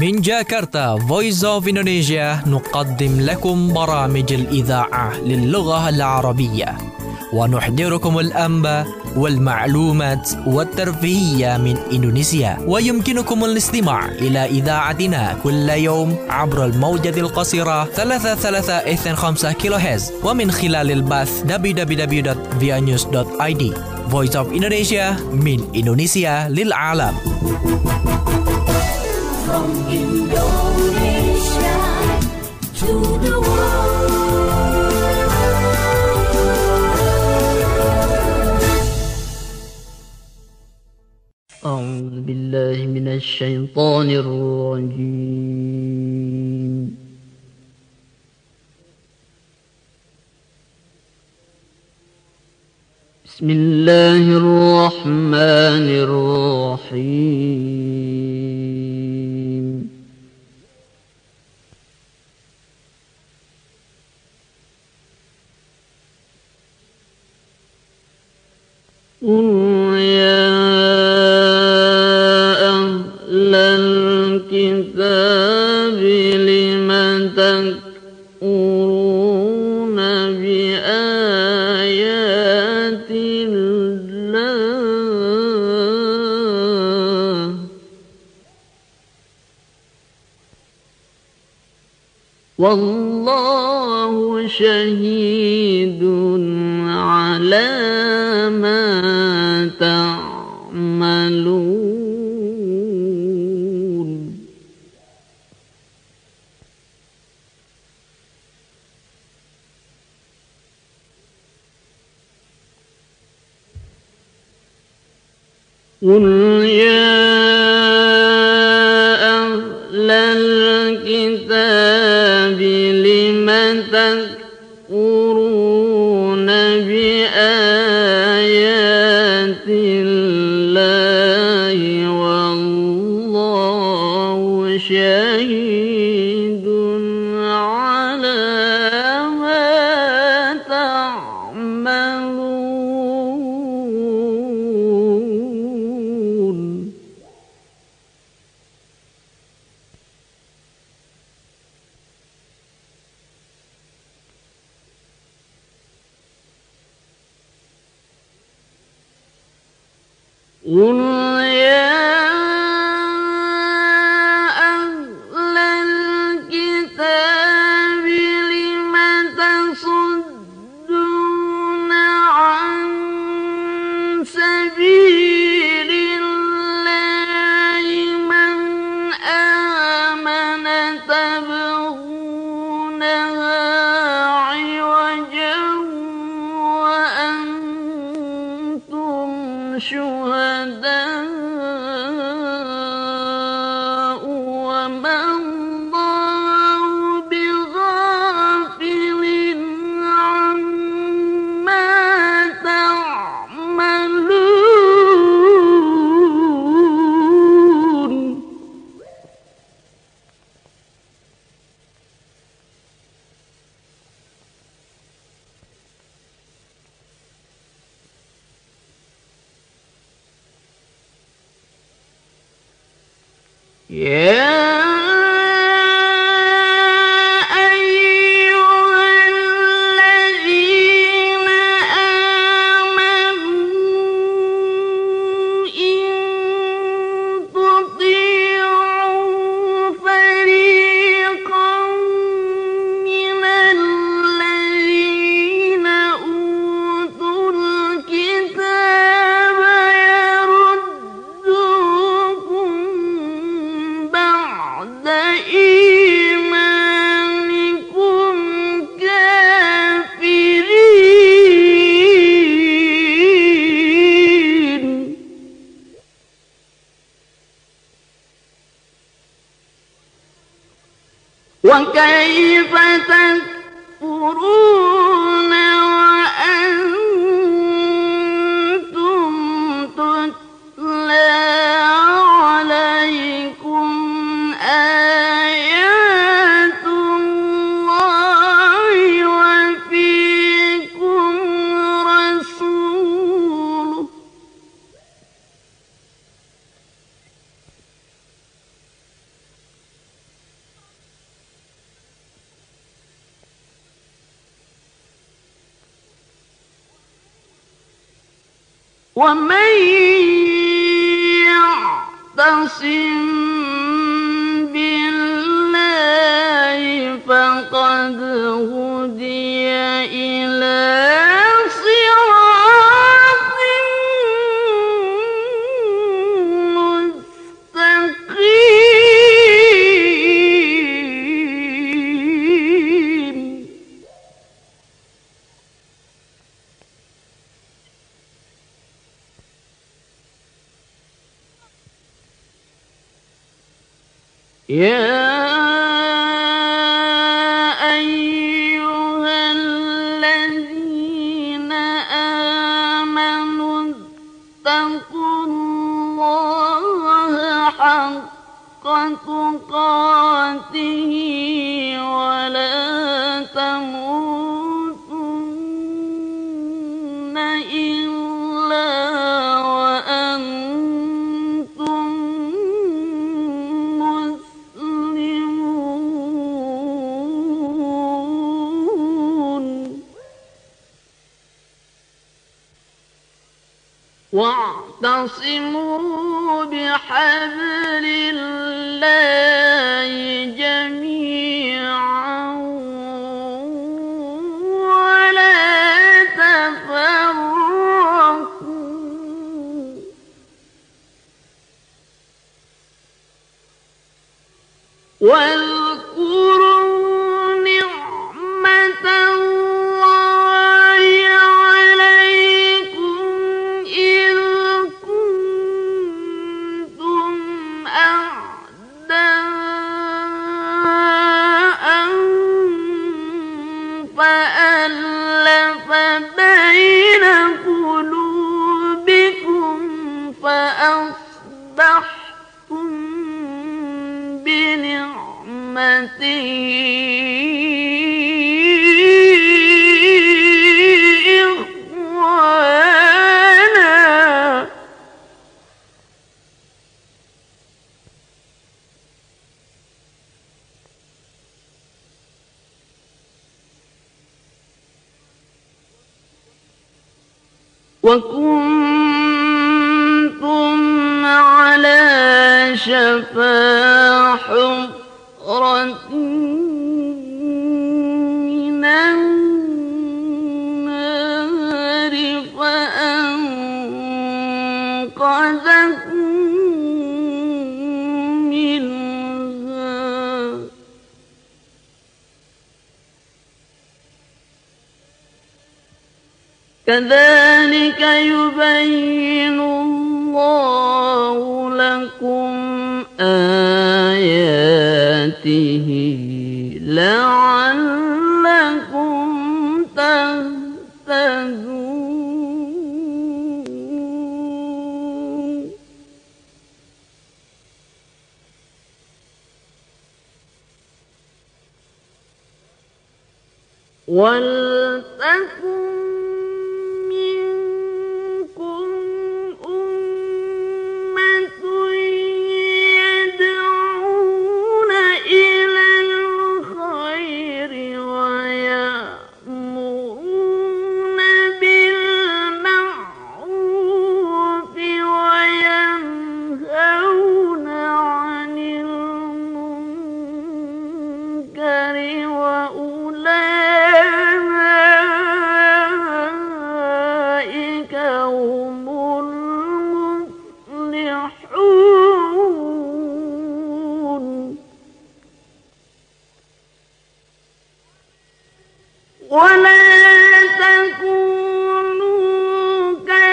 من جاكرتا Voice of Indonesia نقدم لكم برامج الإذاعة للغة العربية ونحضركم الأنباء والمعلومات والترفيهية من إندونيسيا. ويمكنكم الاستماع إلى إذاعتنا كل يوم عبر الموجة القصيرة 3325 كيلوهرتز ومن خلال البث www.vianews.id. Voice of Indonesia من إندونيسيا للعالم. From Indonesia to the world. أعوذ بالله من الشيطان الرجيم. بسم الله الرحمن الرحيم. قل يا أهل الكتاب لم تكفرون بآيات الله والله شهيد على ما تعملون. قل يا أهل الكتاب لم تكفرون بآيات الله والله شهيد على ما تعملون. قل يا أهل الكتاب لم تصدون عن سبيل الله من آمن تبغونها عوجا وأنتم شهداء وما الله بغافل عما تعملون. يا أيها الذين آمنوا إن تطيعوا فريقا من الذين أوتوا الكتاب يردوكم بعد إيمانكم كافرين. وكيف تكفرون وأنتم تتلى عليكم آيات الله وفيكم رسوله ومن يعتصم بالله فقد هدي إلى صراط مستقيم. يا أيها الذين آمنوا اتقوا الله حق تقاته ولا تموتن إلا وأنتم واعتصموا بحبل الله جميعا ولا تفرقوا واذكروا نعمة الله عليكم إذ كنتم أعداء فألف بين قلوبكم فأصبحتم بنعمته إخوانا وكنتم على شفا حفرة من النار فأنقذكم منها كذلك يبين الله لكم آياته لعلكم تهتدون. ولتكن منكم أمة يدعون إلى الخير ويأمرون بالمعروف وينهون عن المنكر وأولئك هم المفلحون. ولا تكونوا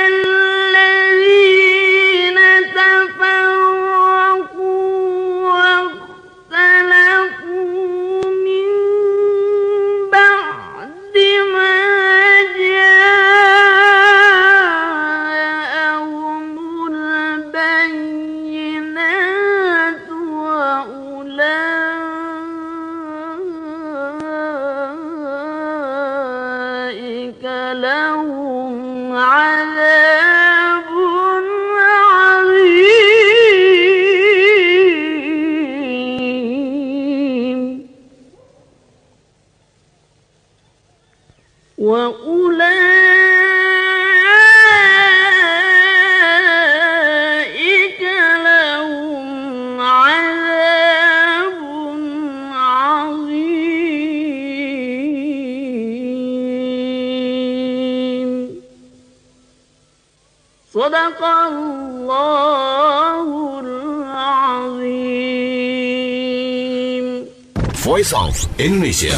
كالذين تفرقوا واختلفوا من بعد ما جاءهم البينات وأولئك لهم عذاب عظيم. وأولئك Sadaqallahul Azim. Voice of Indonesia.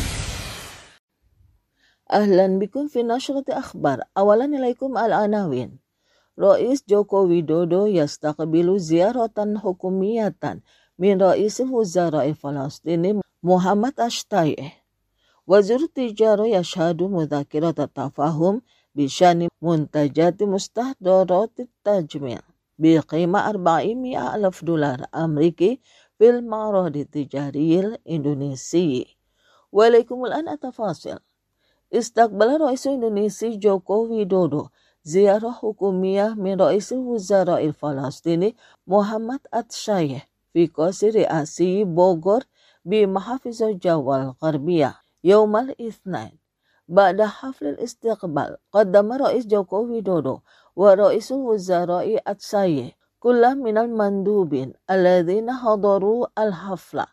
Ahlan bikum fi nashrati akhbar. Awalan ilaikum al-anawin. Rais Joko Widodo yastaqbilu ziyaratan hukumiyatan min Raisil Wuzara'i Falastini Muhammad Ashtayeh. Wazir Tijara yashhadu mudhakirat tafahum bishani muntajati mustahdarat tajmil biqima $400,000 Ameriki fil ma'rad tijariyil Indonesi. Walaikumul an atafasil. Istaqbala Rais Indonesia Joko Widodo ziarah hukumiyah min Raisil Wuzara'il Falastini Muhammad Ashtayeh fi qasri ri'asi Bogor bi Mahafizah Jawal Gharbiyah yaumal Itsnain. Ba'da haflil istiqbal qaddama Rais Joko Widodo wa Raisul Wuzara'i Ashtayeh kullam minal mandubin alladhina hadaru al-hafla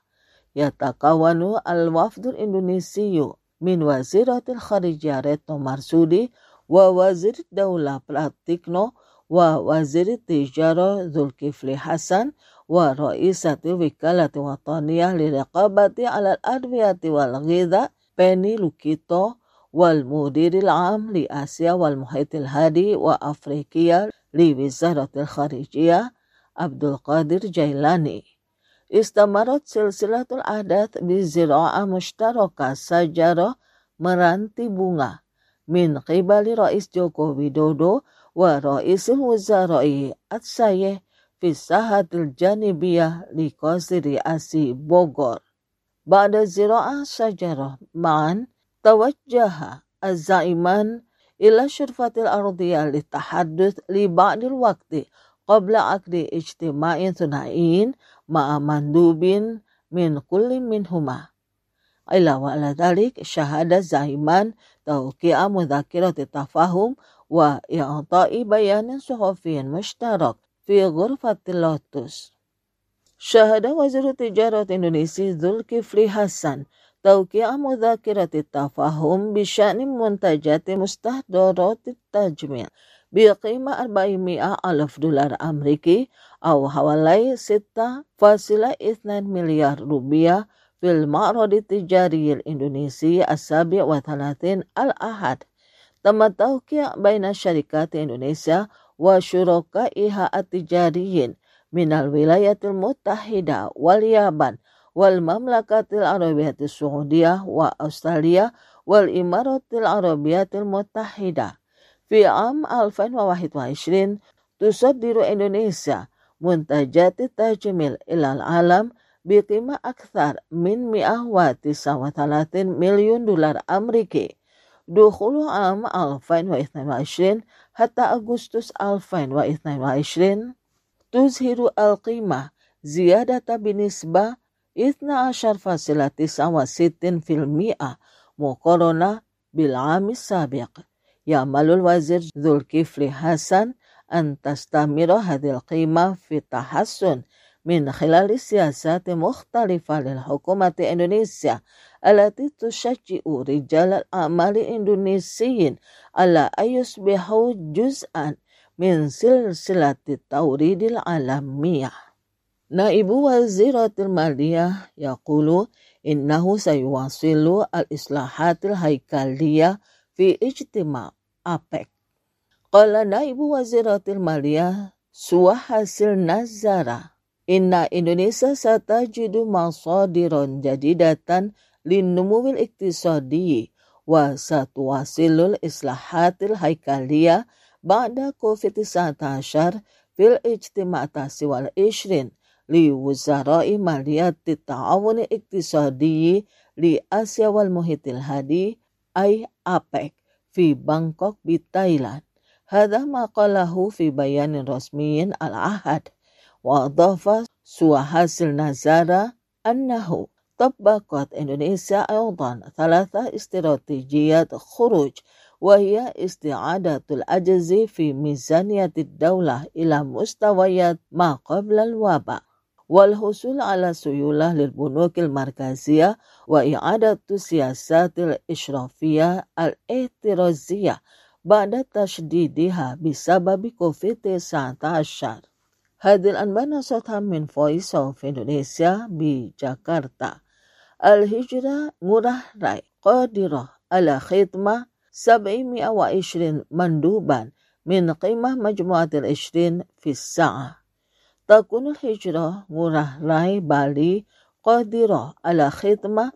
yatakawanu al-wafdul Indonesiyu min Waziratil Kharijiyah Retno Marsudi wa Wazir Daulah Pratikno wa Wazir Tijara Zulkifli Hasan wa Raisati Wikalati Wataniyah Liriqabati alal Adwiyati wal Ghidha Penny Lukito wal Mudiril Am li Asia wal Muhitil Hadi wa Afrikia li Wizaratil Kharijiyah Abdul Qadir Jailani. Istamarat silsilatul ahdath bi zira'a mushtaraka sajara meranti bunga min qibali Rais Joko Widodo wa Raisil Wuzara'i Ashtayeh fi sahatil janibiyah li qasri Asi Bogor. Ba'da zira'a sajara ma'an tawajjaha az-zaiman ila syurfatil ardiyah li tahadduth li ba'dil waqti qabla akdi ijtima'in thunain ma'a mandubin min kulli minhuma. Ila wa ala dhalik syahada zaiman tawqi'a mudhakirati tafahum wa i'ta'i bayanin suhufiyyin mushtarak fi ghurfatil lotus. Syahada Wazir Tijarat Indonesia Zulkifli Hasan tawqi'a mudhakirati tafahum bi sya'ni muntajati mustahdarati tajmil biqima $400,000 Ameriki atau hawalai 6,2 miliar rupiah fil ma'rad tijariyil Indonesi as-sabi' wa 30 al-ahad. Tamma tawqi' baina syarikat Indonesia wa syurakaiha at-tijariyin minal wilayatil muttahida wal Yaban wal mamlakatil arabiyatis Saudiyah wa Australia wal imaratil arabiyatil muttahida. Fi am 2021 tusaddiru Indonesia muntajati tajmil ilal alam biqima akthar min $139 million Ameriki. Dukhulu am 2022 hatta Agustus 2022 tuzhiru al-qimah ziyadata binisbah 12,69% muqarana bil amis sabiq. Ya'malul Wazir Zulkifli Hasan an tastamira hadhil qimah fi tahassun min khilali siyasati mukhtalifa lil hukumati Indonesia allati tushajji'u rijal al-a'mali Indonesiyin ala ayusbihu juz'an min silsilati tawridil alamiyah. Naibu Waziratil Maliyah yaqulu innahu sayuwasilu al-islahatil haikaliyah fi ijtima' APEC. Qala Naibu Waziratil Maliyah Suhasil Nazara inna Indonesia satajidu masadiran jadidatan linnumuwil iktisadi wa satuwasilul islahatil haikaliyah ba'da COVID-19 fil ijtima' tasi wal ishrin li wuzara'i maliyati ta'awuni iktisadi li Asia wal Muhitil Hadi ay APEC fi Bangkok bi Thailand. Hadha ma qalahu fi bayanin rasmiyin al-ahad. Wa adhafa Suhasil Nazara annahu tabbaqat Indonesia aydan 3 istiratijiyat khuruj wa hiya isti'adatul ajzi fi mizaniyatid daulah ila mustawayat ma qabla al-waba wal husul ala suyulah lil bunukil markaziyah wa i'adatu siyasatil ishrafiyah al-ihtiraziyah بعد تشديدها بسبب COVID-19. هذه الأنباء نشرتها من Voice of Indonesia بجاكرتا. الهجرة ngurah rai قادرة على خدمة 720 مندوبا من قيمة مجموعة 20 في الساعة. تكون الهجرة ngurah rai بالي قادرة على خدمة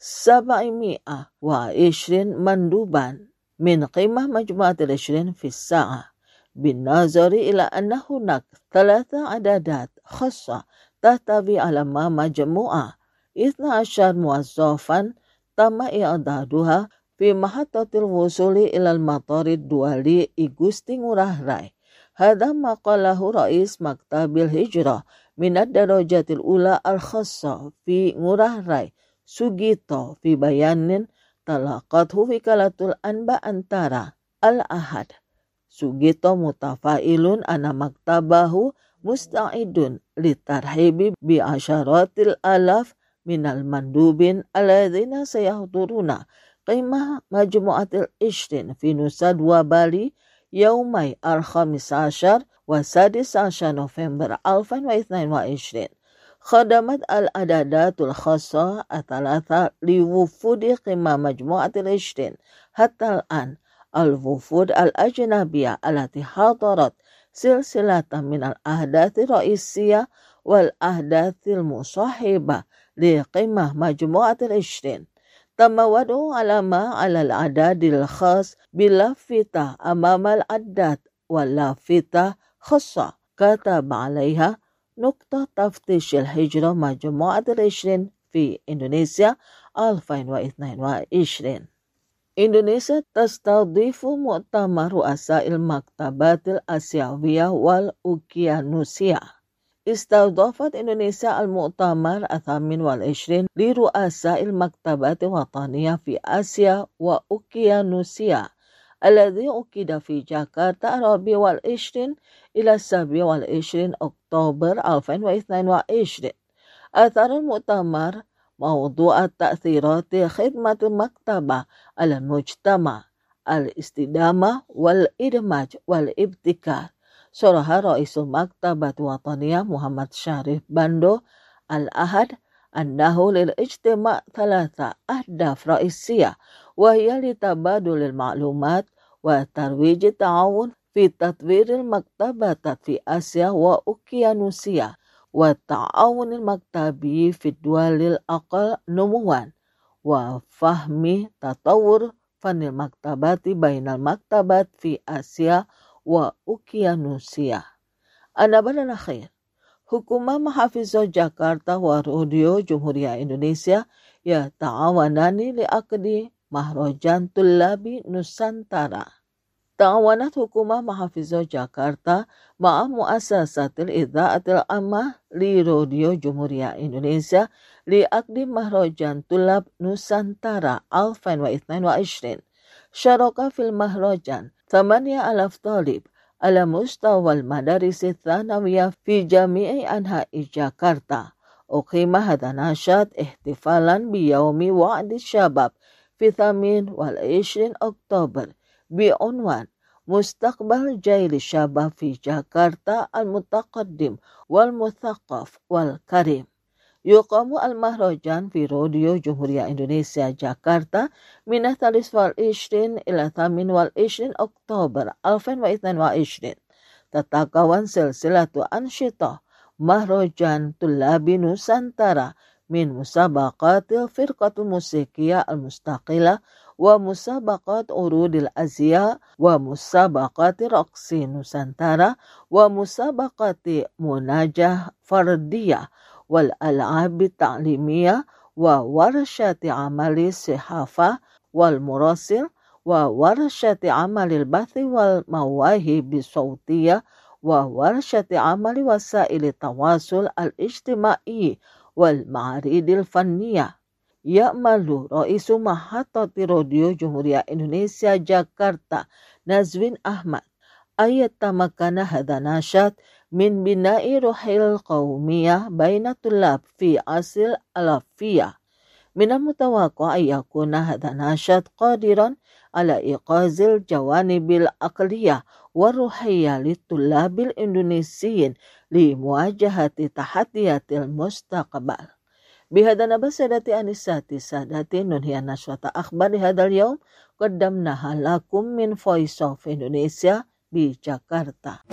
720 مندوبا من قيمة مجموعة 20 في الساعة، بالنظر إلى أن هناك 3 عدادات خاصة تحتوي على مجموعة 12 موظفا تم إعدادها في محطة الوصول إلى المطار الدولي إيغوستي ngurah rai. هذا ما قاله رئيس مكتب الهجرة من الدرجة الأولى الخاصة في ngurah rai سوغيتو في بيان تلقته وكالة الأنباء أنتارا الأحد. سوغيتو متفائل أن مكتبه مستعد للترحيب بعشرات الآلاف من المندوبين الذين سيحضرون قمة مجموعة 20 في نوسا دوا بالي يومي 15 و16 نوفمبر 2022. خدمت الأعدادات الخاصة الثلاثة لوفود قمة مجموعة 20 حتى الآن الوفود الأجنبية التي حضرت سلسلة من الأحداث الرئيسية والأحداث المصاحبة لقمة مجموعة 20. تم وضع علامة على العداد الخاص بلافتة أمام العداد ولافتة خاصة كتب عليها نقطة تفتيش الهجرة مجموعة 20 في إندونيسيا 2022. إندونيسيا تستضيف مؤتمر رؤساء المكتبات الآسيوية والأوقيانوسية. استضافت إندونيسيا المؤتمر 28 لرؤساء المكتبات الوطنية في آسيا وأوقيانوسيا الذي عقد في جاكرتا 24 إلى 27 أكتوبر 2022. أثار المؤتمر موضوع تأثيرات خدمة المكتبة على المجتمع، الاستدامة والإدماج والابتكار. شرح رئيس المكتبة الوطنية محمد شريف بندو الأحد أنه للاجتماع 3 أهداف رئيسية، وهي لتبادل المعلومات وترويج التعاون في تطوير المكتبات في آسيا وأوقيانوسيا، والتعاون المكتبي في الدول الأقل نمواً، وفهم تطور فن المكتبات بين المكتبات في آسيا وأوقيانوسيا. النبأ الأخير، حكومة محافظة جاكرتا وراديو جمهورية إندونيسيا يتعاونان لعقد مهرجان طلاب نوسانتارا. تعاونت حكومة محافظة جاكرتا مع مؤسسة الإذاعة العامة لراديو جمهورية إندونيسيا لعقد مهرجان طلاب نوسانتارا 2022. شارك في المهرجان 8,000 طالب على مستوى المدارس الثانوية في جميع أنحاء جاكرتا. أقيم هذا النشاط احتفالا بيوم وعد الشباب في 28 أكتوبر بعنوان مستقبل جيل الشباب في جاكرتا المتقدم والمثقف والكريم. يقام المهرجان في راديو جمهورية إندونيسيا جاكرتا من 23 إلى 28 أكتوبر 2022. تتكون سلسلة أنشطة مهرجان طلاب نوسانتارا من مسابقات الفرقة الموسيقية المستقلة ومسابقات عروض الأزياء ومسابقات رقص نوسانتارا ومسابقات مناجاة فردية والألعاب التعليمية وورشة عمل الصحافة والمراسل وورشة عمل البث والمواهب الصوتية وورشة عمل وسائل التواصل الاجتماعي والمعارض الفنية. يأمل رئيس محطة راديو جمهورية إندونيسيا جاكرتا نزوين أحمد أن يتمكن هذا النشاط من بناء روح القومية بين الطلاب في عصر الألفية من المتوقع أن يكون هذا النشاط قادرا على إيقاظ الجوانب العقلية والروحية للطلاب الإندونيسيين لمواجهة تحديات المستقبل. بهذا نبأ سادتي أنساتي سادتي ننهي نشرة أخبار هذا اليوم قدمناها لكم من Voice of Indonesia بجاكرتا.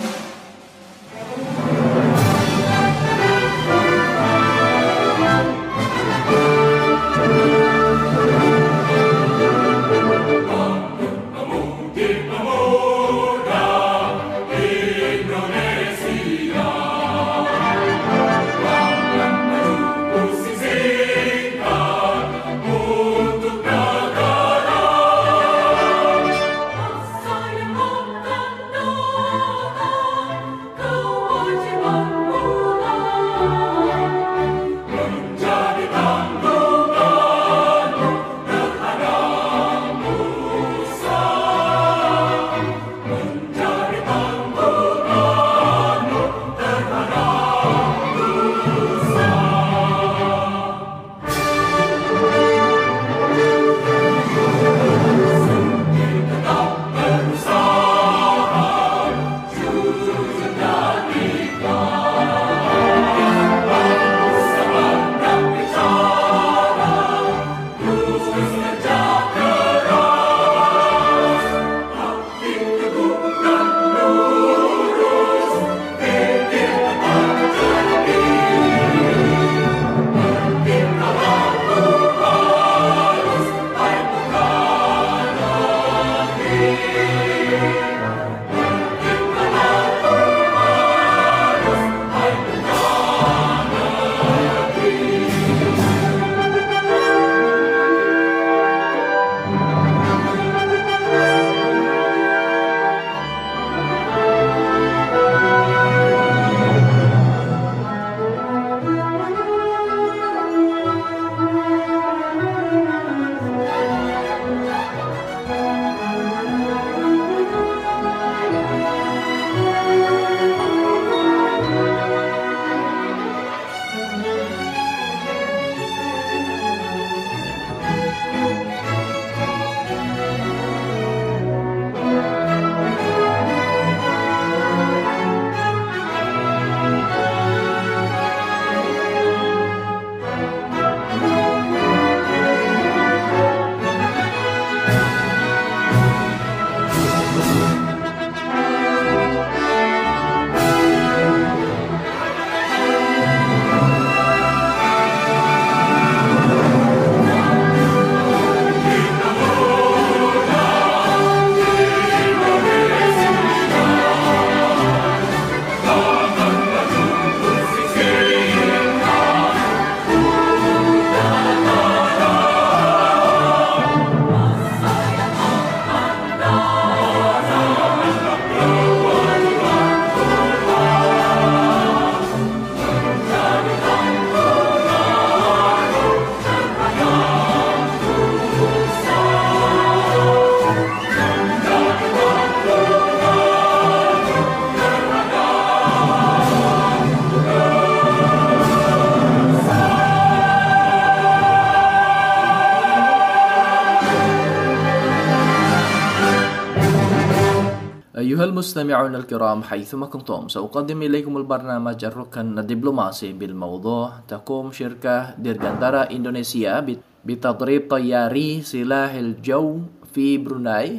أيها المستمعون الكرام حيثما كنتم سأقدم إليكم البرنامج الركن الدبلوماسي بالموضوع تقوم شركة ديرغانتارا إندونيسيا بتدريب طياري سلاح الجو في بروناي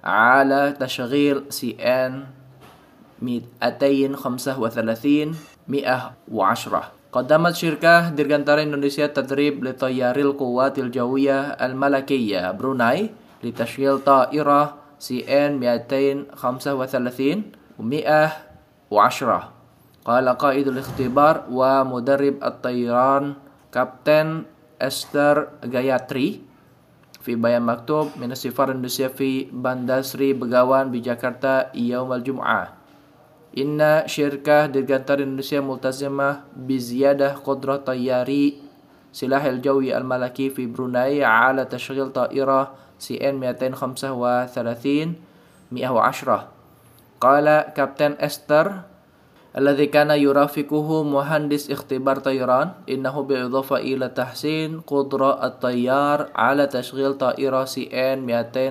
على تشغيل CN 235 110. قدمت شركة ديرغانتارا إندونيسيا تدريب لطياري القوات الجوية الملكية بروناي لتشغيل طائرة CN 235 و110. قال قائد الاختبار ومدرب الطيران كابتن إستر غياتري في بيان مكتوب من السفارة الإندونيسية في بندر سري بغاوان بجاكرتا يوم الجمعة إن شركة ديرغانتارا إندونيسيا ملتزمة بزيادة قدرة طياري سلاح الجوي الملكي في بروناي على تشغيل طائرة CN 235 110. قال كابتن إستر الذي كان يرافقه مهندس اختبار طيران، إنه بالإضافة إلى تحسين قدرة الطيار على تشغيل طائرة CN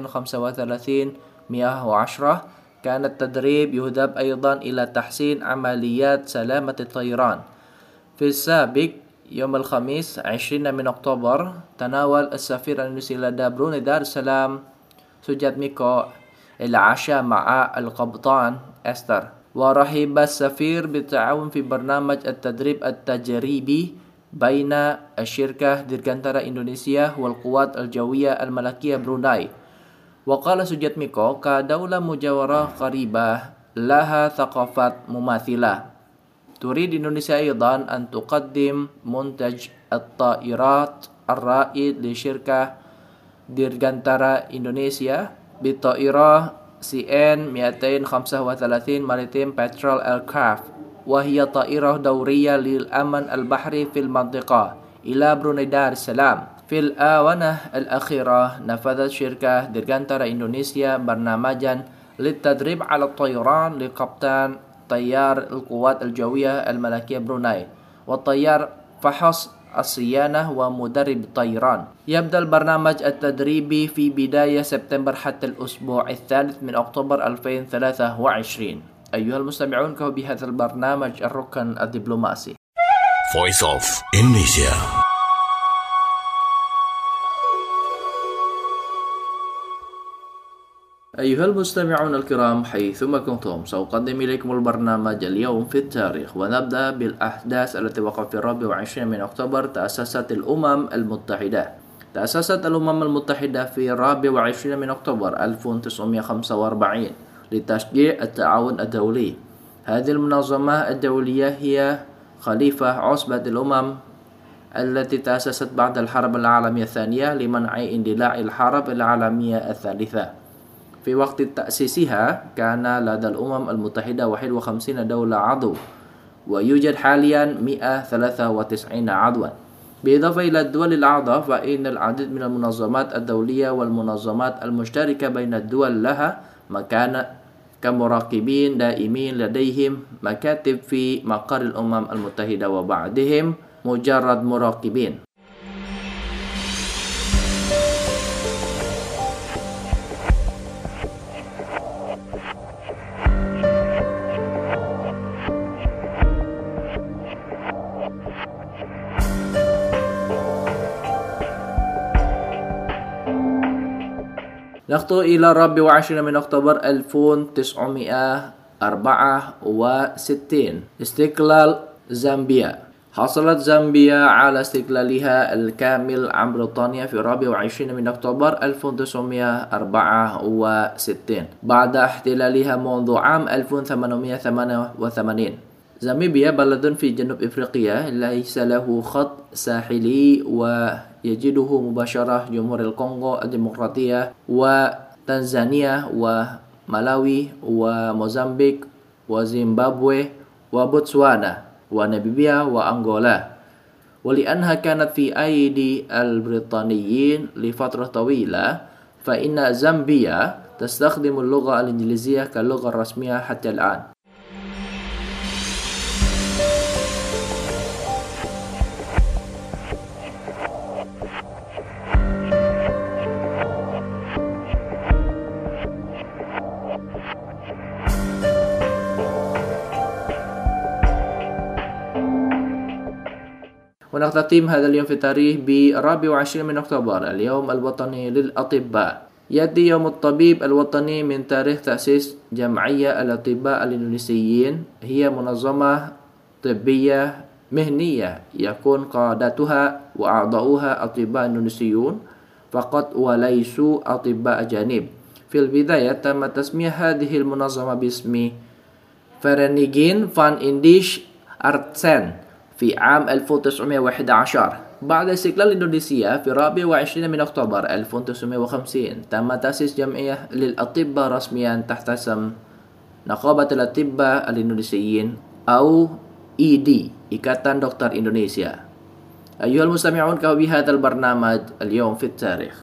235-110، كان التدريب يهدف أيضا إلى تحسين عمليات سلامة الطيران. في السابق يوم الخميس 20 من أكتوبر تناول السفير الإندونيسي لدى بروني دار السلام سوجاتميكو العشاء مع القبطان أستر، ورحب السفير بالتعاون في برنامج التدريب التجريبي بين الشركة ديرغانتارا إندونيسيا والقوات الجوية الملكية بروناي. وقال سوجاتميكو كدولة مجاورة قريبة لها ثقافات مماثلة، تريد إندونيسيا أيضا أن تقدم منتج الطائرات الرائد لشركة ديرغانتارا إندونيسيا بالطائرة CN 235 Maritime Patrol Aircraft، وهي طائرة دورية للأمن البحري في المنطقة، إلى بروني دار السلام. في الآونة الأخيرة نفذت شركة ديرغانتارا إندونيسيا برنامجا للتدريب على الطيران لقبطان طيار القوات الجوية الملكية بروناي، والطيار فحص الصيانة ومدرب الطيران. يبدأ البرنامج التدريبي في بداية سبتمبر حتى الأسبوع الثالث من أكتوبر 2023. أيها المستمعون، كهو بهذا البرنامج الركن الدبلوماسي. Voice of Indonesia. أيها المستمعون الكرام حيثما كنتم، سأقدم إليكم البرنامج اليوم في التاريخ، ونبدأ بالأحداث التي وقعت في 24 من أكتوبر. تأسست الأمم المتحدة. تأسست الأمم المتحدة في 24 من أكتوبر 1945 لتشجيع التعاون الدولي. هذه المنظمة الدولية هي خليفة عصبة الأمم التي تأسست بعد الحرب العالمية الثانية لمنع اندلاع الحرب العالمية الثالثة. في وقت تأسيسها كان لدى الأمم المتحدة 51 دولة عضو، ويوجد حاليا 193 عضوا. بالإضافة إلى الدول الأعضاء، فإن العديد من المنظمات الدولية والمنظمات المشتركة بين الدول لها مكانة كمراقبين دائمين لديهم مكاتب في مقر الأمم المتحدة، وبعضهم مجرد مراقبين. نخطو إلى 24 من أكتوبر 1964. استقلال زامبيا. حصلت زامبيا على استقلالها الكامل عن بريطانيا في 24 من أكتوبر 1964 بعد احتلالها منذ عام 1888. زامبيا بلد في جنوب إفريقيا ليس له خط ساحلي، ويجده مباشرة جمهور الكونغو الديمقراطية وتنزانيا ومالاوي وموزمبيق وزيمبابوي وبوتسوانا وناميبيا وأنغولا. ولأنها كانت في أيدي البريطانيين لفترة طويلة، فإن زامبيا تستخدم اللغة الإنجليزية كاللغة الرسمية حتى الآن. ونختتم هذا اليوم في التاريخ ب 24 من أكتوبر، اليوم الوطني للأطباء. يأتي يوم الطبيب الوطني من تاريخ تأسيس جمعية الأطباء الإندونيسيين. هي منظمة طبية مهنية يكون قادتها وأعضاؤها أطباء إندونيسيون فقط وليسوا أطباء أجانب. في البداية تم تسمية هذه المنظمة باسم فرنيجين فان إنديش أرتسن في عام 1911. بعد استقلال إندونيسيا في 24 من أكتوبر 1950 تم تأسيس جمعية للأطباء رسميا تحت اسم نقابة الأطباء الإندونيسيين أو ED، إكاتان دكتور إندونيسيا. أيها المستمعون، بهذا البرنامج اليوم في التاريخ.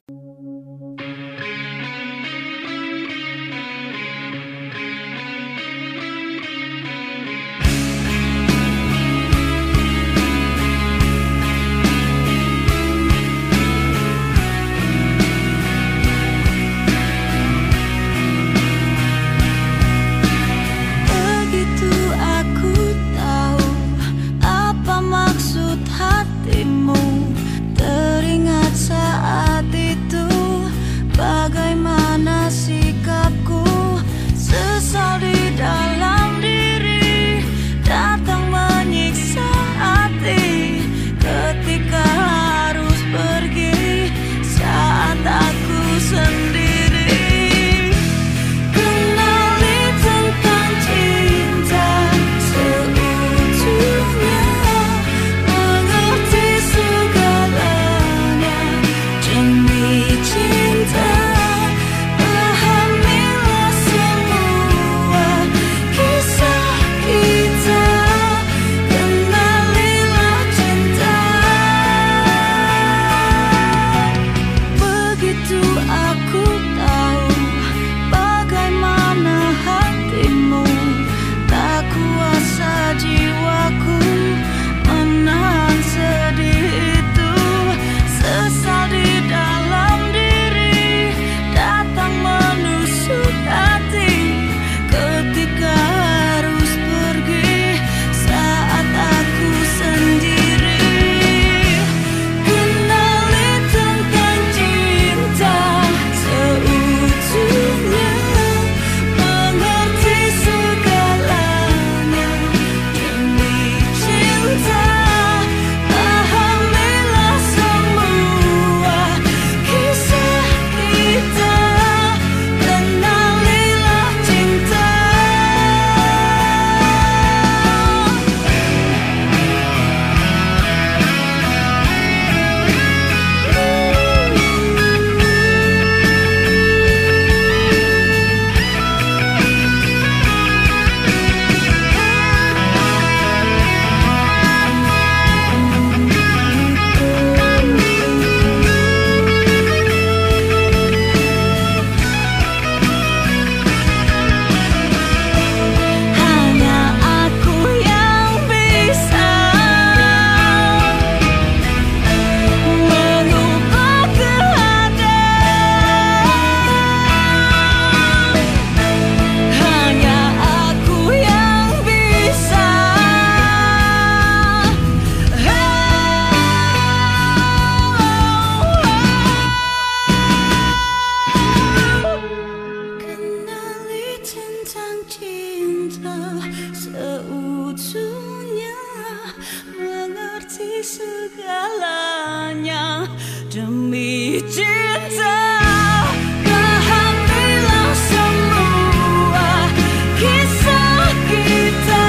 seutuhnya, mengerti segalanya demi cinta. Pahamilah semua kisah kita,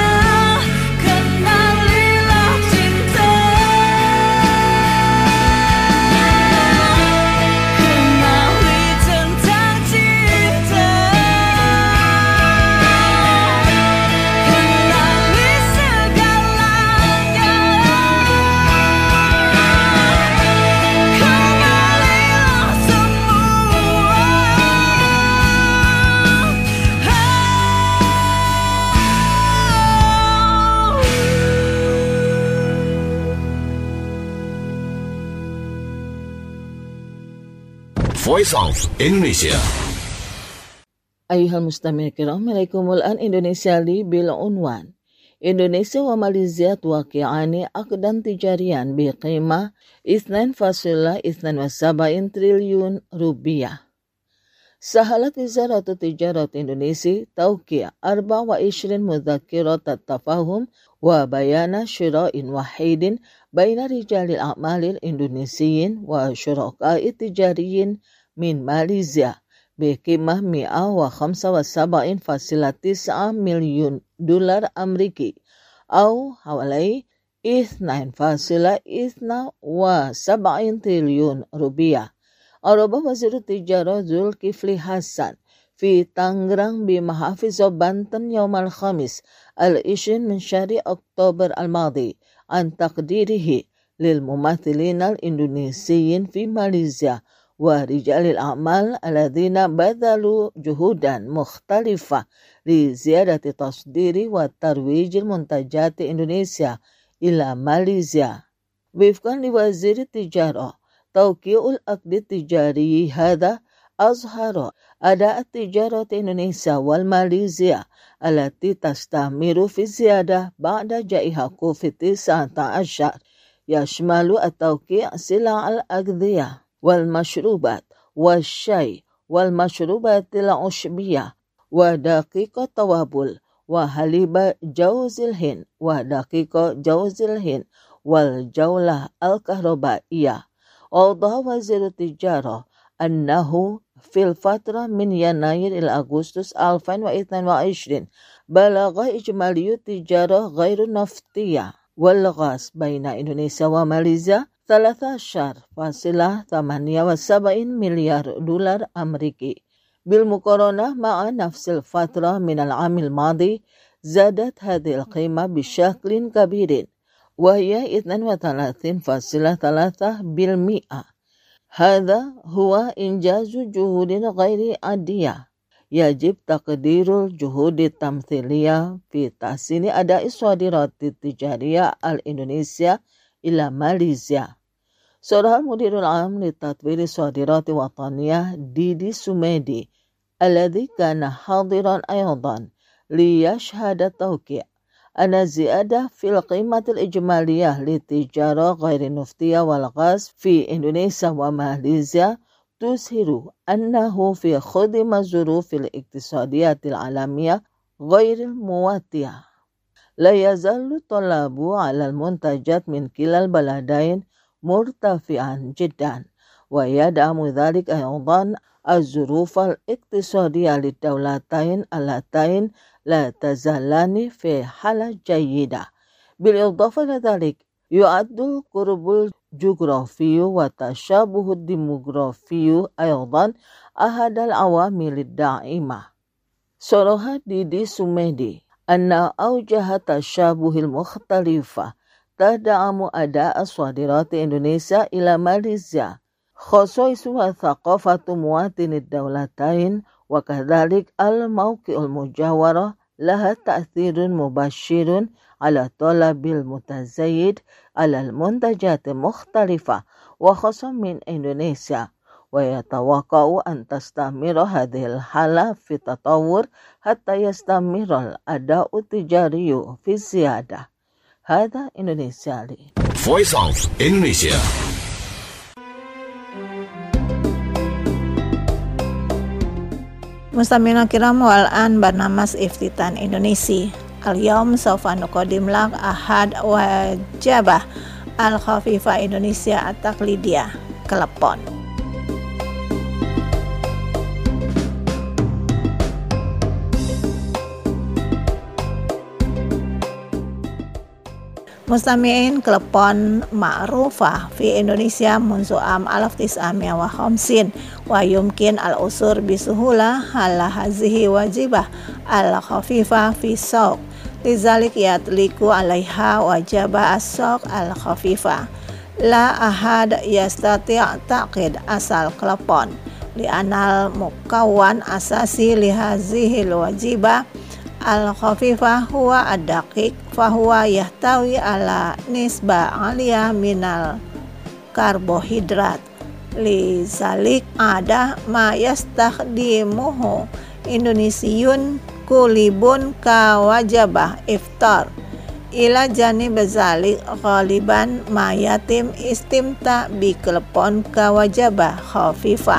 kenalilah cinta, kenali tentang cinta, kenali segalanya, kenalilah semua. Voice of Indonesia. Ayuhal mustami' kiram, alaikumul an Indonesia li bil unwan. Indonesia wa Malaysia tuwaqi'ani aqdan tijarian biqimah 2.72 triliun rupiah. Sahalat Wizarat Tijarat Indonesia tawqi' 24 mudzakirat at-tafahum wa bayana syira'in wahidin baina rijalil a'malil Indonesiyin wa syuraka'i tijariyin min Malaysia biqimah 175.9 milyun dolar Ameriki atau hawalai 2.72 triliun rupiah. Araba Wazir Tijarah Zulkifli Hasan في طنجران بمحافظ بنطن يوم الخميس 20 من شهر أكتوبر الماضي عن تقديره للممثلين الإندونيسيين في ماليزيا ورجال الأعمال الذين بذلوا جهودا مختلفة لزيادة تصدير وترويج المنتجات إندونيسيا إلى ماليزيا. وفقا لوزير التجارة، توقيع العقد التجاري هذا أظهر أداء التجارة إندونيسيا والماليزيا التي تستمر في الزيادة بعد جائحة كوفيد-19 يشمل التوقيع سلع الأغذية والمشروبات والشاي والمشروبات العشبية ودقيق التوابل وحليب جوز الهند ودقيق جوز الهند والجولة الكهربائية. أوضح وزير التجارة أنه في الفترة من يناير إلى أغسطس 2022 بلغ إجمالي التجارة غير النفطية والغاز بين إندونيسيا وماليزيا 13.78 مليار دولار أمريكي. بالمقارنة مع نفس الفترة من العام الماضي زادت هذه القيمة بشكل كبير وهي 32.3%. هذا هو إنجاز جهود غير عادية. يجب تقدير الجهود التمثيلية في تحسين أداء الصادرات التجارية الإندونيسية إلى ماليزيا. صرح المدير العام لتطوير الصادرات الوطنية ديدي سوميدي الذي كان حاضرا أيضا ليشهد التوقيع أن الزيادة في القيمة الإجمالية للتجارة غير النفطية والغاز في إندونيسيا وماليزيا تظهر أنه في خضم الظروف الاقتصادية العالمية غير المواتية لا يزال الطلب على المنتجات من كلا البلدين مرتفعا جدا، ويدعم ذلك أيضا الظروف الاقتصادية للدولتين اللتين لا تزالان في حالة جيدة. بالإضافة إلى ذلك يعد القرب الجغرافي والتشابه الديموغرافي أيضا أحد العوامل الداعمة. صرح ديدي سوميدي أن أوجه التشابه المختلفة تدعم أداء صادرات إندونيسيا إلى ماليزيا، خصوصا ثقافة مواطني الدولتين، وكذلك الموقع المجاورة لها تأثير مباشر على الطلب المتزايد على المنتجات المختلفة وخاصة من إندونيسيا، ويتوقع أن تستمر هذه الحالة في التطور حتى يستمر الأداء التجاري في الزيادة. هذا إندونيسيا لي. Voice of Indonesia. مستمعينا الكرام والآن برنامج افتتان إندونيسي. اليوم سوف نقدم لك أحد وجبة الخفيفة إندونيسيا التقليدية كلبون. مستمعين، كلبون معروفة في إندونيسيا منذ عام 1950 ويمكن العثور بسهولة على هذه الوجبة الخفيفة في السوق، لذلك يطلق عليها وجبة السوق الخفيفة. لا أحد يستطيع تعقيد أصل كلبون لأن المكون الأساسي لهذه الوجبة الخفيفة هو الدقيق، فهو يحتوي على نسبة عالية من الكربوهيدرات، لذلك ada ما يستخدمه إندونيسيون كلبون كوجبة إفطار. إلى جانب ذلك غالبا ما يتم استمتاع بكلبون كوجبة خفيفة.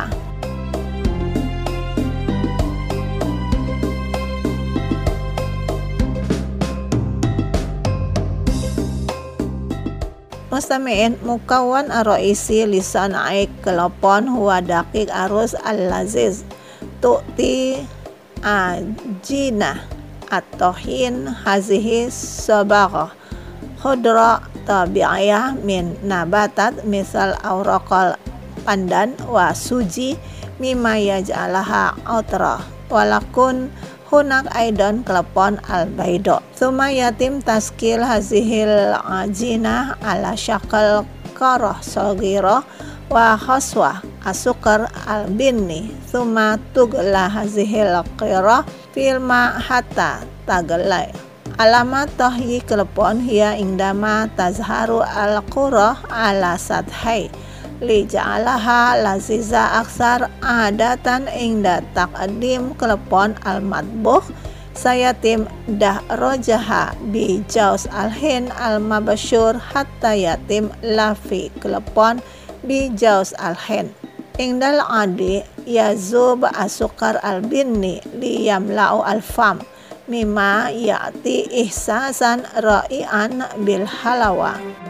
مستمعين، مكون الرئيسي لصنع كلبون هو دقيق الرز اللذيذ، تؤتي عجينة الطحين. هذه صبغة خضراء طبيعية من نباتات مثل أوراق البندان وسوجي مما يجعلها عطرة، ولكن هناك أيضا كلبون البيضاء. ثم يتم تشكيل هذه العجينة على شكل كرة صغيرة وخصوة السكر البني، ثم تغلى هذه القرة في الماء حتى تغلي. علامة طهي كلبون هي عندما تظهر القرة على سطحه لجعلها لذيذة أكثر. عادة عند تقديم كلبون المطبوخ سيتم دحرجها بجوز الهند المبشور حتى يتم لف كلبون بجوز الهند. عند العادي يذوب السكر البني ليملأ الفم، مما يعطي إحساسا رائعا بالحلاوة.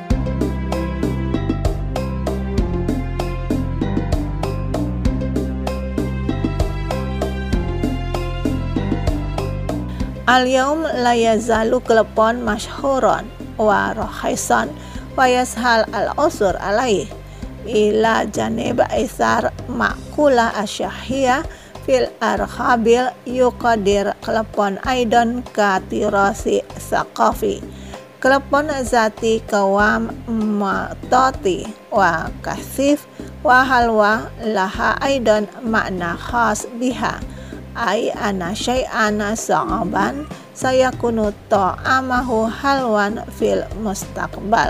اليوم لا يزال كلبون مشهورا ورخيصا ويسهل العثور عليه، إلى جانب إثار مأكولة الشهية في الأرخبيل. يقدر كلبون أيضا كتراث ثقافي. كلبون ذاتي قوام مطاطي وكثيف، وحلوى لها أيضا معنى خاص بها، أي أن شيئا صعبا سيكون طعامه حلوا في المستقبل.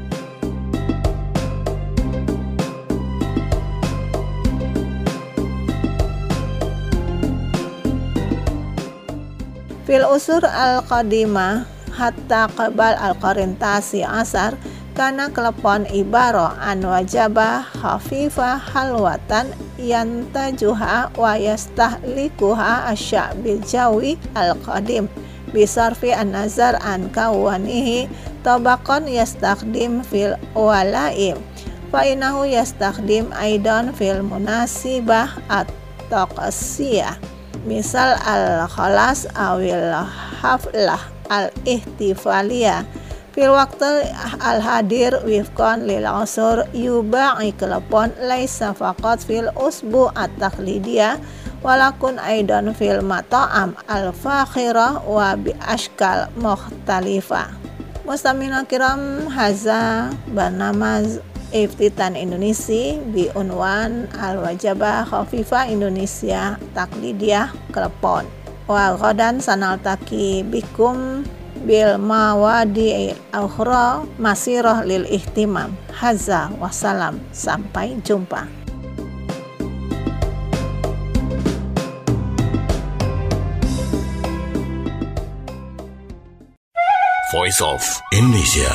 في العصور القديمة حتى قبل القرن التاسع عشر كان كلبون عبارة عن وجبة خفيفة حلوة ينتجها ويستهلكها الشعب الجوي القديم بصرف النظر عن كونه طبقا يستخدم في الولائم، فإنه يستخدم أيضا في المناسبة الطقسية مثل الخلاص أو الحفلة الاحتفالية. في الوقت الحاضر وفقا للعصور يباع كلبون ليس فقط في الأسبوع التقليدية ولكن أيضا في المطاعم الفاخرة وبأشكال مختلفة. مستمعينا الكرام، هذا برنامج افتتان إندونيسي بعنوان الوجبة خفيفة إندونيسيا تقليدية كلبون. وغدا سنلتقي بكم بالمواد الأخرى مسيرة للاهتمام. Hadza wassalam, sampai jumpa. Voice of Indonesia.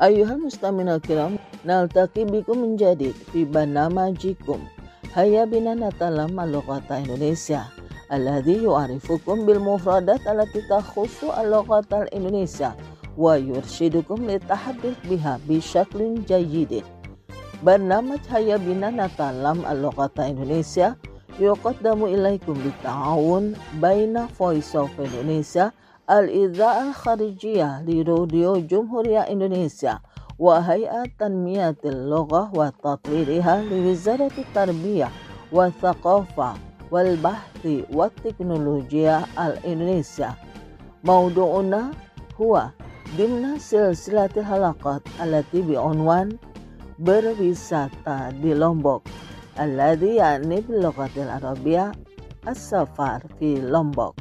Ayuhal mustamina kiram, naltaqi bikum menjadi fi barnamajikum. Hayya bina natalam al-lughata Indonesia. Alladhi yu'arifukum bil mufradat allati takhussu al-lughata Indonesia wa yurshidukum li tahaddits biha bi syaklin jayyidin. Barnamaj Hayya bina natalam al-lughata Indonesia yuqaddamu ilaikum bita'awun baina Voice of Indonesia Al-Idha'ah Al-Kharijiyah li Radio Jumhuriyah Indonesia wa Hay'at Tanmiyatil Lughah wa Tatwiriha li Wizarati Tarbiyah wa Thaqafah wal Bahthi wa Teknolojiyah Al-Indonesia. Maudu'una huwa dimna silsilatil halaqat allati bi'unwan berwisata di Lombok alladhi ya'ni bil lughatil arabiyyah as-safar fi Lombok.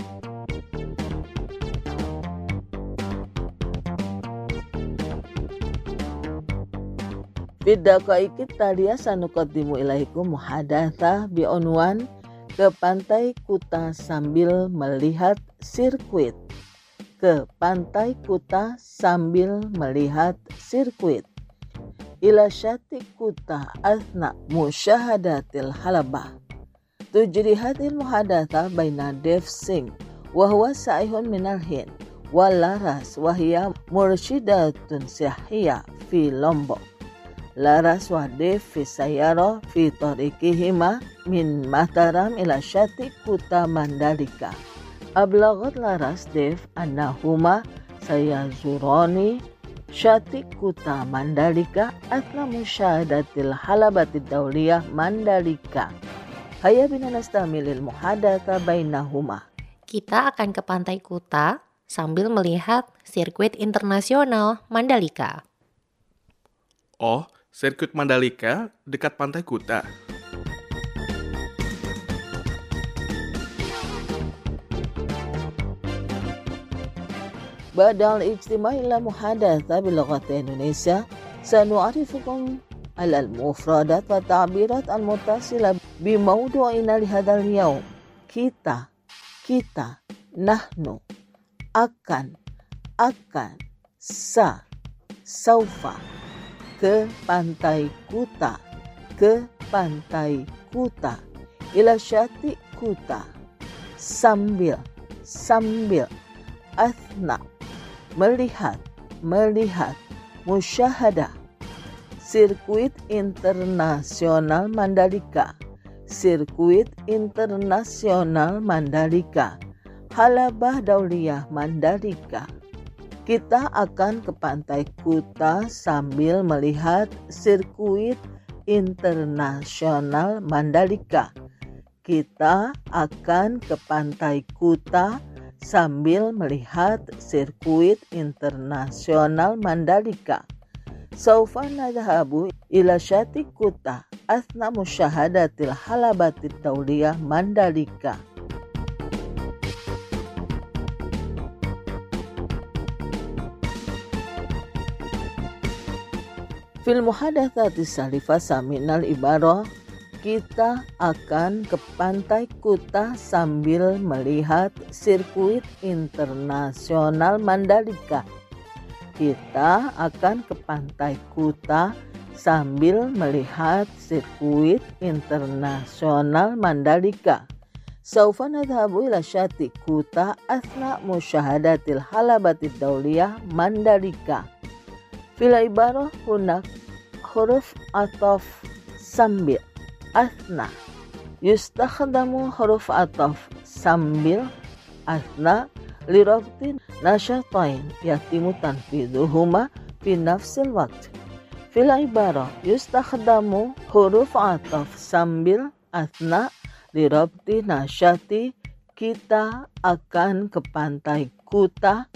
Bidaqaiqit taliya sanuqaddimu ilaikum muhadatsah bi'unwan ke Pantai Kuta sambil melihat sirkuit. Ke Pantai Kuta sambil melihat sirkuit. Ila syati Kuta athna musyahadatil halabah. Tujri hadhil muhadatsah baina Dev Singh wa huwa sa'ihun minal Hind wa Laras wa hiya mursyidatun sihiyah fi Lombok. Laras wa Dev fi sayara fi tariqihima min Mataram ila syati Kuta Mandalika. Ablagat Laras Dev annahuma sayazurani syati Kuta Mandalika athna musyahadatil halabatid dawliyah Mandalika. Hayya bina nastamilil muhadatsa bainahuma. Kita akan ke Pantai Kuta sambil melihat sirkuit internasional Mandalika. Oh, sirkuit Mandalika dekat Pantai Kuta. Badal ijtima' ila muhadatsa bil lughati Indonesia sanu'arifukum al-mufradat wa ta'birat al-muttasilah bi mawdu'ina li hadzal yaum. Kita, nahnu, akan, saufa, ke Pantai Kuta, ila syati Kuta, sambil, athna, melihat, musyahadah, sirkuit internasional Mandalika, Halabah Dauliyah Mandalika. Kita akan ke Pantai Kuta sambil melihat sirkuit internasional Mandalika. Kita akan ke Pantai Kuta sambil melihat sirkuit internasional Mandalika. Saufa nadhabu ila syati Kuta athna musyahadatil halabatid dawliyah Mandalika. Fil muhadatsati salifah saminal ibarah, kita akan ke Pantai Kuta sambil melihat sirkuit internasional Mandalika. Kita akan ke Pantai Kuta sambil melihat sirkuit internasional Mandalika. Saufa nadhabu ila syati Kuta athna musyahadatil halabatid dawliyah Mandalika. Fil ibarah hunak huruf ataf sambil athna. Yustakhdamu huruf ataf sambil athna lirabtin nasyatain yatimu tanfidhuhuma fi nafsil waqt. Fil ibarah yustakhdamu huruf ataf sambil athna lirabti nasyati. Kita akan ke Pantai Kuta,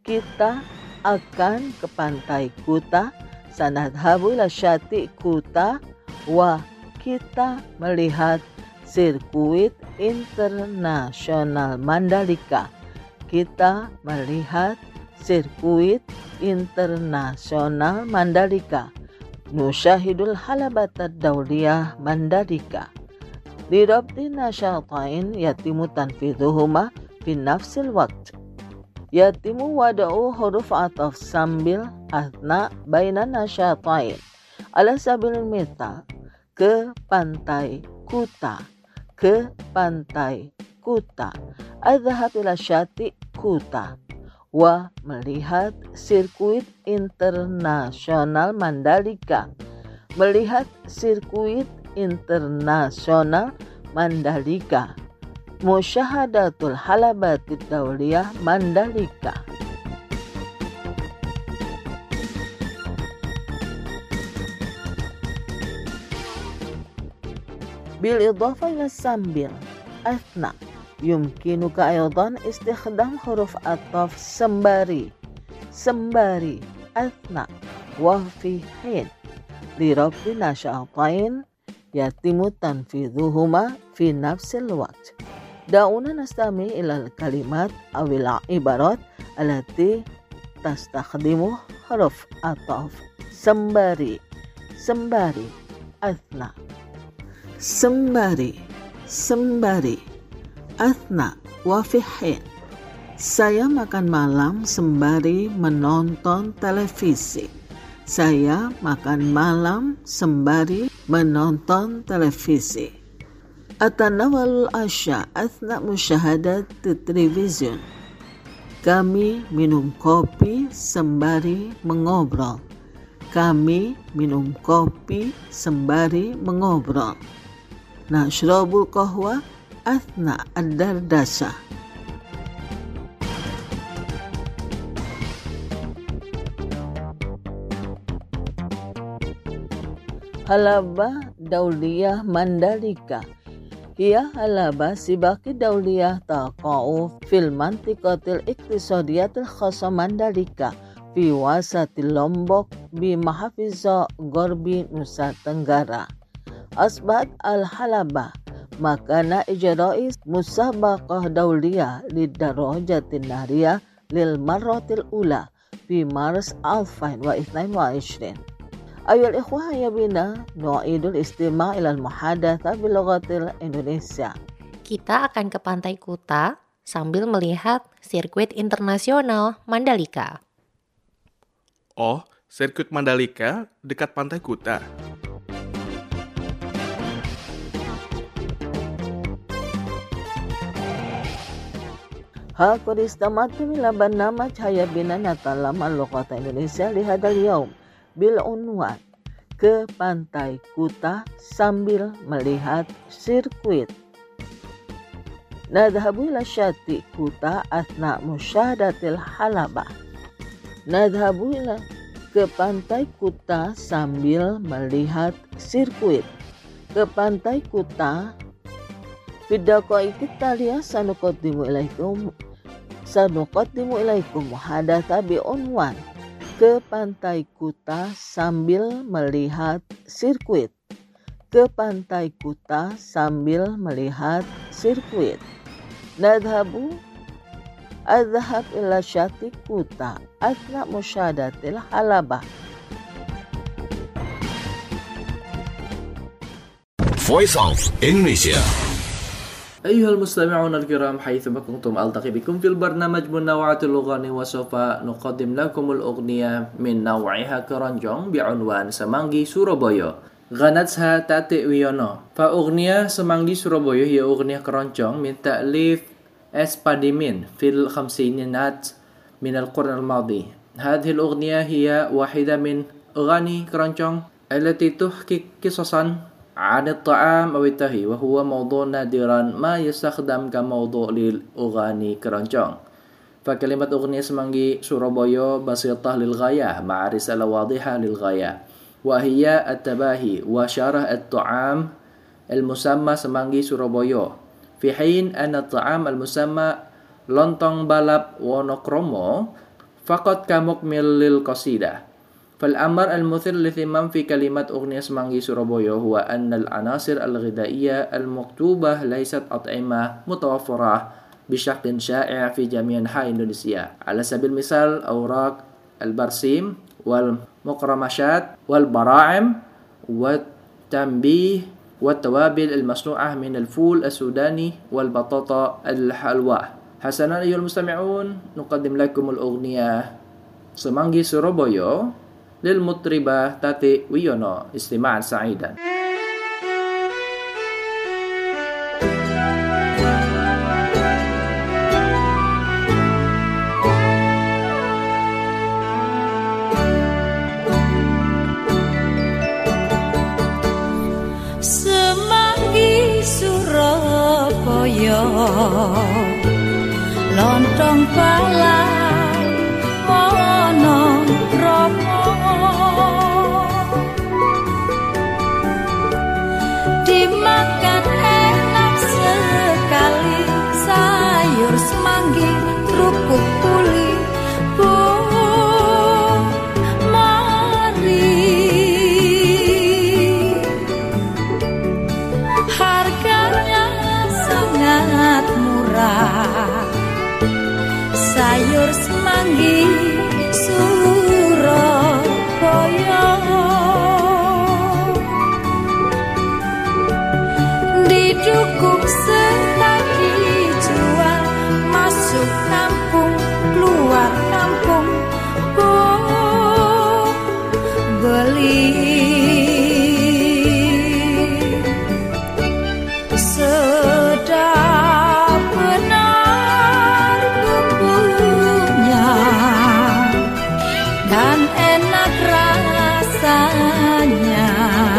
sanadhabu ila syati Kuta wa kita melihat sirkuit internasional Mandalika. Kita melihat sirkuit internasional Mandalika. Nusyahidul halabatad dawliyah Mandalika. Lirabti nasyatain yatimu tanfidhuhuma fi nafsil waqt. Yatimu wada'u huruf ataf sambil athna bainan nasyatain. Ala sabilil mithal, ke pantai Kuta, ke pantai Kuta. Adhahab ila syati Kuta. Wa melihat sirkuit internasional Mandalika. Melihat sirkuit internasional Mandalika. Musyahadatul halabatid dauliyah Mandalika. Bil idafa ila sambil athna yumkinuka aydan istikhdam huruf ataf sembari athna wa fi hin li rabbi nasya'atain yatimu tanfidhuhuma fi nafsil waqt. Da'una nastami ilal kalimat awil ibarat alati tastakhdimu huruf ataf sembari athna sembari athna wa fi hin. Saya makan malam sembari menonton televisi. Saya makan malam sembari menonton televisi. Atanawalul asya athna musyahadat television. Kami minum kopi sembari mengobrol. Kami minum kopi sembari mengobrol. Nashrabul qahwa athna ad-dardasa. Halaba dauliyah Mandalika. Hiya halaba sibaki dauliyah taqa'u fil mantiqatil iqtisadiyatil khassa Mandalika fi wasatil Lombok bi mahafizah Gorbi Nusa Tenggara. Asbat al-halaba makana ijra'i musabaqah dauliyah lidarrajatin nariyah lil marratil ula fi Maret 2022. Ayol ikhwah ya bina nu'idul istima' ilal muhadatha bil lughatil Indonesia. Kita akan ke Pantai Kuta sambil melihat sirkuit internasional Mandalika. Oh, sirkuit Mandalika dekat Pantai Kuta. Qad istamatu ila barnamaj Haya Bina Natalam al-Lughata Indonesia li hadal yaum bil unwan ke Pantai Kuta sambil melihat sirkuit. Nadhabu ila syati Kuta athna musyahadatil halaba. Nadhabu ila ke Pantai Kuta sambil melihat sirkuit. Ke Pantai Kuta bidaqai kita lihat sanuqaddimu ilaikum muhadatha bi unwan ke Pantai Kuta sambil melihat sirkuit. Ke Pantai Kuta sambil melihat sirkuit. Nadhabu adhhab ila syati Kuta athna musyahadatil halaba. Voice of Indonesia. أيها المستمعون الكرام حيثما كنتم ألتقي بكم في البرنامج من نوعات الأغاني وسوف نقدم لكم الأغنية من نوعها كرنجong بعنوان Semanggi Surabaya. غنتها تاتي ويونو. فأغنية Semanggi Surabaya هي أغنية كرنجong من تأليف إسباديمين في الخمسينيات من القرن الماضي. هذه الأغنية هي واحدة من أغاني كرنجong التي تحكي قصصا عن الطعام أو التهي وهو موضوع نادرا ما يستخدم كموضوع للأغاني كرنجong. فكلمة أغنية Semanggi Surabaya بسيطة للغاية مع رسالة واضحة للغاية وهي التباهي وشرح الطعام المسمى Semanggi Surabaya في حين أن الطعام المسمى lontong balap Wonokromo فقط كمكمل للقصيدة. فالأمر المثير للاهتمام في كلمات أغنية Semanggi Surabaya هو أن العناصر الغذائية المكتوبة ليست أطعمة متوفرة بشكل شائع في جميع أنحاء إندونيسيا. على سبيل المثال أوراق البرسيم والمقرمشات والبراعم والتنبيه والتوابل المصنوعة من الفول السوداني والبطاطا الحلوى Hasanan ayyuhal mustami'un, nuqaddim lakumulughniyah Semanggi Surabaya lil mutribah Tati Wiyono, istima'an sa'idan. Semanggi Surabaya lontong pala wono romo, dimakan enak sekali sayur semanggi kerupuk puli. Bu mari, harganya sangat murah. Sayur semanggi Surabaya didukung serta dijual, masuk kampung keluar kampung. Bu beli, sedap benar bumbunya dan enak rasanya.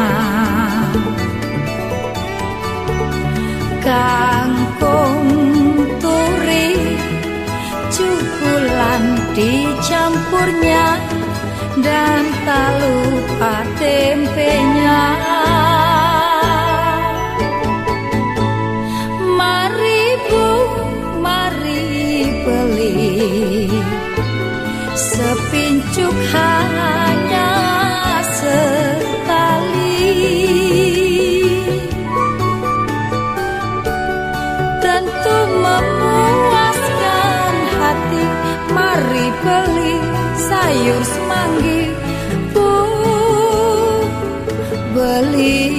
Kangkung turi cukulan dicampurnya dan tak lupa tempenya. Mari Bu, mari beli, sepincuk hanya sekali. Tentu memuaskan hati, mari beli sayur semanggi. Bu beli.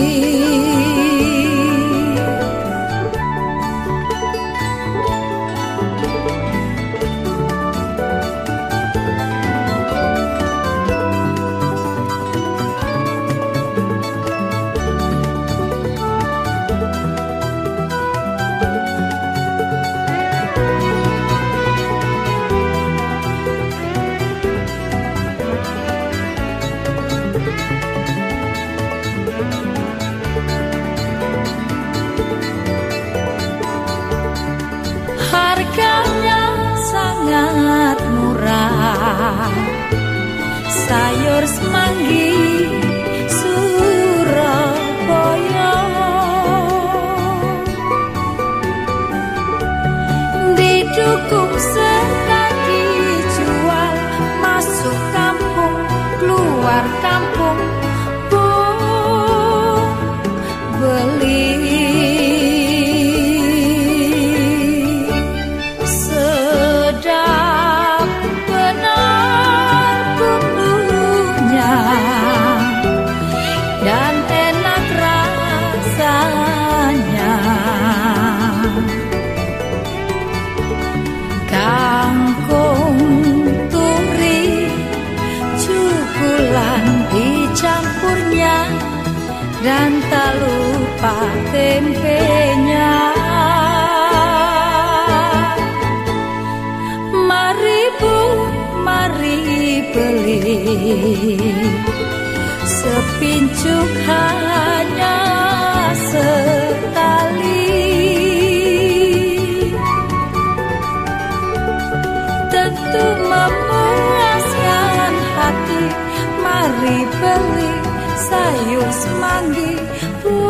Harganya sangat murah. Sayur semanggi Surabaya didukung serta dijual, masuk kampung keluar kampung. Bu beli, sedap benar bumbunya dan enak rasanya. Kangkung turi cukulan dicampurnya dan tak lupa tempenya. Mari Bu, mari beli, sepincuk hanya sekali. Tentu memuaskan hati, mari beli sayur semanggi. Bu